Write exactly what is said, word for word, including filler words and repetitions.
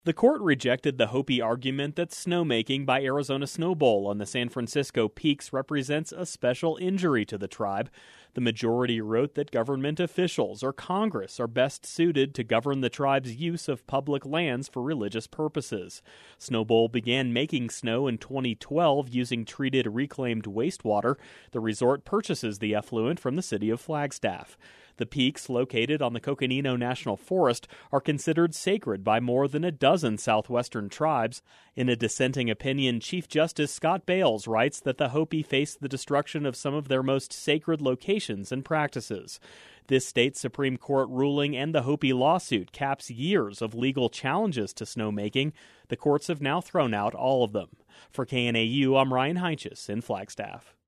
The court rejected the Hopi argument that snowmaking by Arizona Snowbowl on the San Francisco Peaks represents a special injury to the tribe. The majority wrote that government officials or Congress are best suited to govern the tribe's use of public lands for religious purposes. Snowbowl began making snow in twenty twelve using treated reclaimed wastewater. The resort purchases the effluent from the city of Flagstaff. The peaks, located on the Coconino National Forest, are considered sacred by more than a dozen southwestern tribes. In a dissenting opinion, Chief Justice Scott Bales writes that the Hopi face the destruction of some of their most sacred locations and practices. This state Supreme Court ruling and the Hopi lawsuit caps years of legal challenges to snowmaking. The courts have now thrown out all of them. For K N A U, I'm Ryan Heinches in Flagstaff.